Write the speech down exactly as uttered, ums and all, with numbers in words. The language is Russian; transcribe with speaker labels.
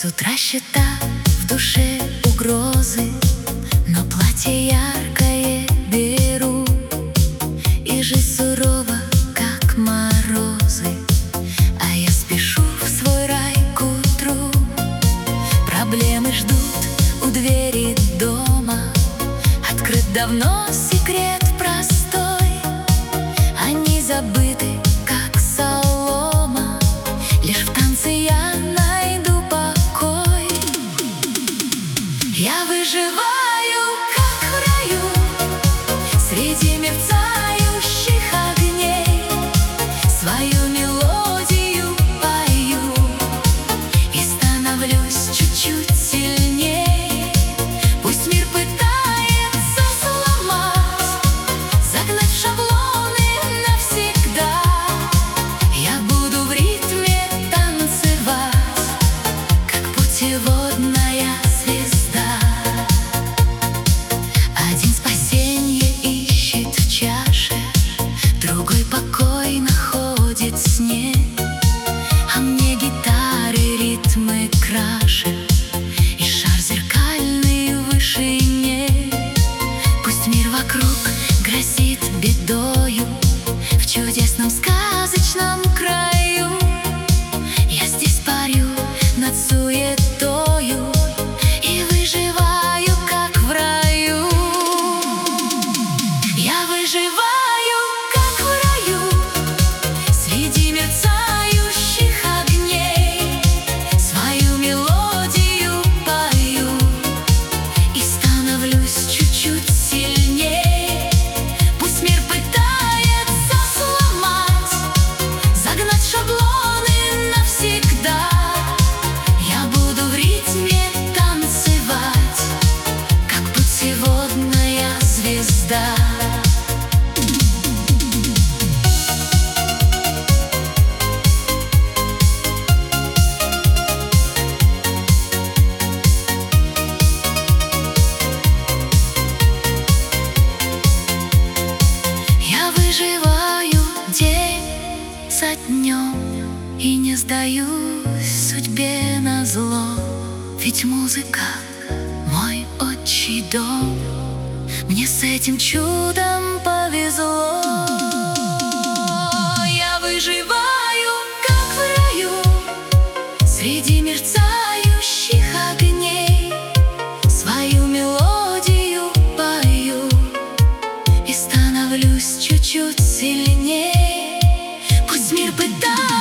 Speaker 1: С утра счета, в душе угрозы, но платье яркое беру, и жизнь сурова, как морозы, а я спешу в свой рай к утру. Проблемы ждут у двери дома, открыт давно секрет простой. Они забыты, как солома, лишь в танце я найду покой. Я выживаю, как в раю, среди мерцающих огней. Свою мелодию пою и становлюсь чуть-чуть сильней. Пусть мир пытается сломать, загнать в шаблоны навсегда, я буду в ритме танцевать, как путеводная звезда. Один спасенье ищет в чаше, другой покой находит в сне, а мне гитары ритмы краше и шар зеркальный в вышине. Пусть мир вокруг грозит бедою, в чудесном сказочном краю я здесь парю над суетою и выживаю, как в раю. Я выживаю, как в раю, среди мерцающих огней. Свою мелодию пою и становлюсь чуть-чуть сильней. Пусть мир пытается сломать, загнать в шаблоны навсегда, я буду в ритме танцевать, как путеводная звезда. Я выживаю день за днем и не сдаюсь судьбе назло, ведь музыка — мой отчий дом, мне с этим чудом повезло. Я выживаю, как в раю, среди мерцающих огней. Свою мелодию пою и становлюсь чуть-чуть сильней. Пусть мир пытается